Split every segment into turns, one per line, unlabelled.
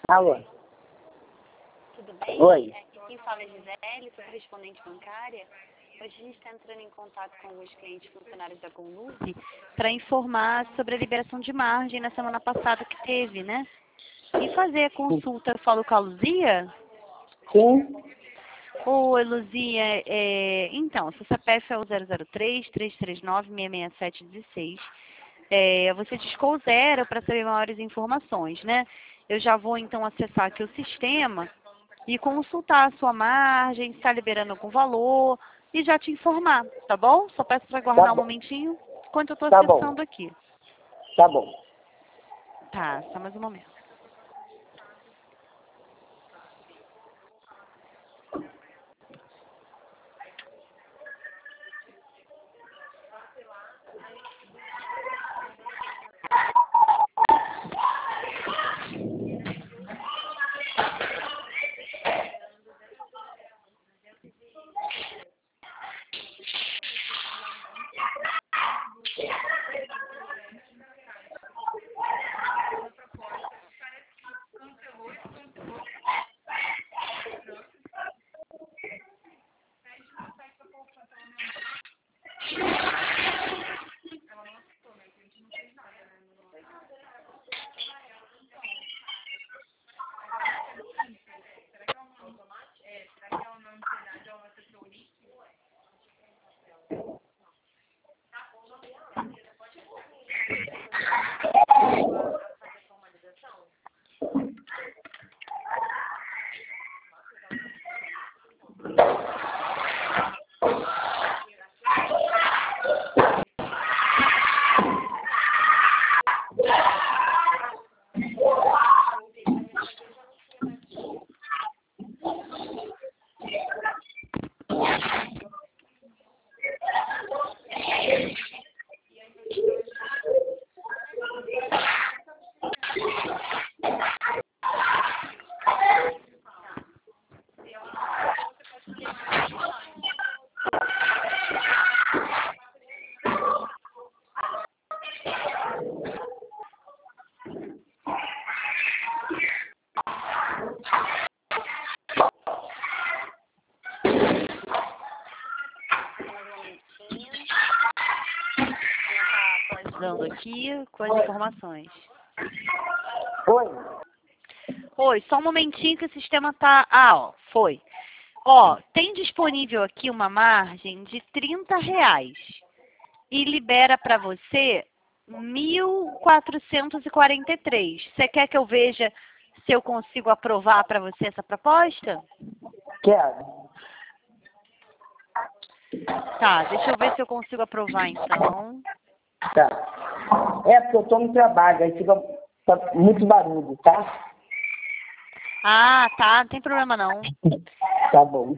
Alô?
Tudo bem?
Oi.
Quem fala é Gisele, sou correspondente bancária. Hoje a gente está entrando em contato com alguns clientes funcionários da Conluve para informar sobre a liberação de margem na semana passada que teve, né? E fazer a consulta. Eu falo com a Luzia?
Sim?
Oi, Luzia. Então, seu CPF é o 003-339-66716. Você discou o 0 para saber maiores informações, né? Eu já vou, então, acessar aqui o sistema e consultar a sua margem, se está liberando algum valor e já te informar, tá bom? Só peço para aguardar um momentinho enquanto eu estou acessando aqui.
Tá bom.
Tá, só mais um momento. Dando aqui com as informações.
Oi.
Oi, só um momentinho que o sistema tá... ó, foi. Ó, tem disponível aqui uma margem de R$ 30 e libera para você 1.443. Você quer que eu veja se eu consigo aprovar para você essa proposta?
Quero.
Tá, deixa eu ver se eu consigo aprovar então.
Tá. É porque eu tô no trabalho, aí fica muito barulho, tá?
Ah, tá, não tem problema não.
Tá bom.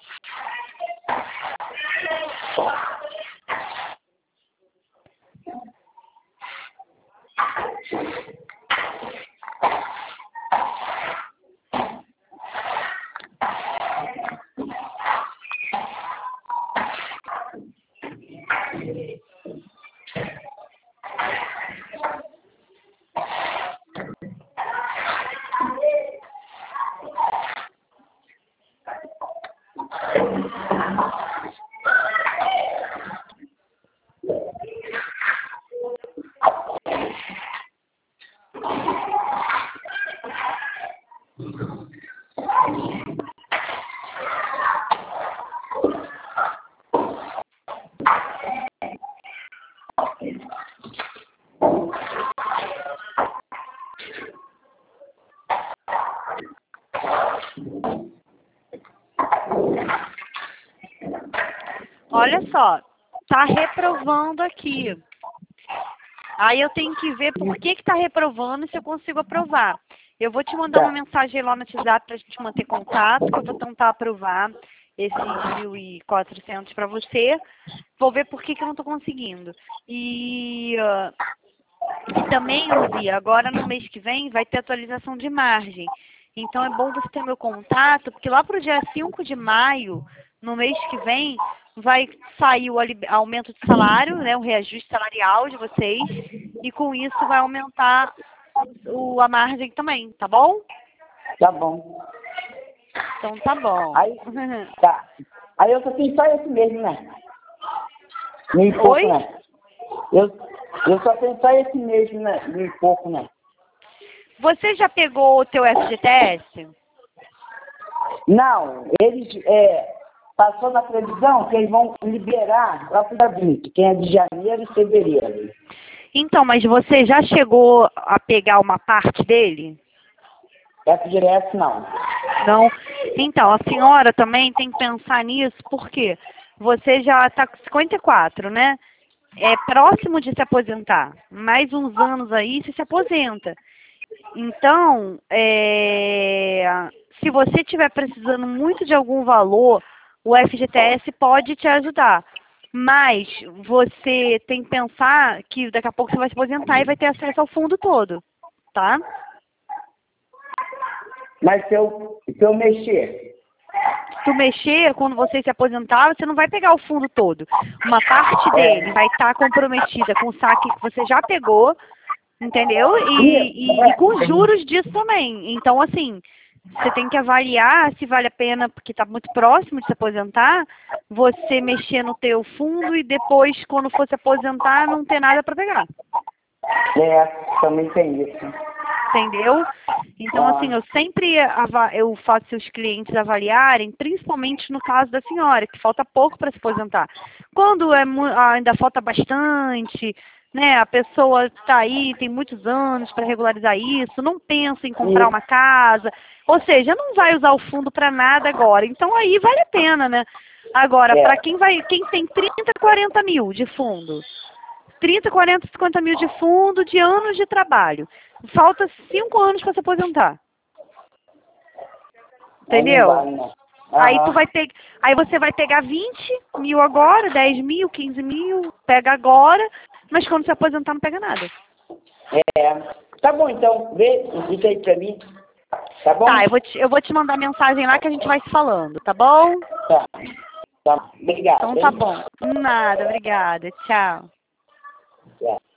Olha só, tá reprovando aqui. Aí eu tenho que ver por que tá reprovando e se eu consigo aprovar. Eu vou te mandar uma mensagem lá no WhatsApp pra gente manter contato, que eu vou tentar aprovar esses 1.400 para você. Vou ver por que eu não tô conseguindo. E também, Luzia, agora no mês que vem vai ter atualização de margem. Então é bom você ter meu contato, porque lá pro dia 5 de maio, no mês que vem, vai sair o aumento de salário, né, o reajuste salarial de vocês, e com isso vai aumentar a margem também, tá bom?
Tá bom.
Então tá bom.
Aí, tá. Aí eu só tenho só esse mesmo, né? Mil e pouco,
Oi?
né? Eu só tenho só esse mesmo, né? Mil e pouco, né?
Você já pegou o teu FGTS?
Não, eles passou na televisão que eles vão liberar lá para 20, quem é de janeiro e fevereiro.
Então, mas você já chegou a pegar uma parte dele?
FGTS não.
Não. Então, a senhora também tem que pensar nisso, porque você já está com 54, né? É próximo de se aposentar. Mais uns anos aí, você se aposenta. Então, se você estiver precisando muito de algum valor, o FGTS pode te ajudar. Mas você tem que pensar que daqui a pouco você vai se aposentar e vai ter acesso ao fundo todo, tá?
Mas se eu mexer,
Se tu mexer, quando você se aposentar, você não vai pegar o fundo todo. Uma parte dele vai estar comprometida com o saque que você já pegou, entendeu? E com os juros disso também. Então, assim, você tem que avaliar se vale a pena, porque está muito próximo de se aposentar, você mexer no teu fundo e depois, quando for se aposentar, não ter nada para pegar.
também tem isso.
Entendeu? Então, assim, eu sempre eu faço os clientes avaliarem, principalmente no caso da senhora, que falta pouco para se aposentar. Quando ainda falta bastante, né, a pessoa está aí, tem muitos anos para regularizar isso, não pensa em comprar uma casa, ou seja, não vai usar o fundo para nada agora. Então, aí vale a pena, né? Agora, para quem tem 30, 40 mil de fundo, 30, 40, 50 mil de fundo de anos de trabalho. Falta 5 anos para se aposentar. Entendeu? Aí você vai pegar 20 mil agora, 10 mil, 15 mil, pega agora, mas quando se aposentar não pega nada.
Tá bom, então, vê isso aí pra mim. Tá bom?
Tá, eu vou te mandar mensagem lá que a gente vai se falando, tá bom?
Tá. Obrigado.
Então tá bom. Nada, obrigada. Tchau.
Tchau.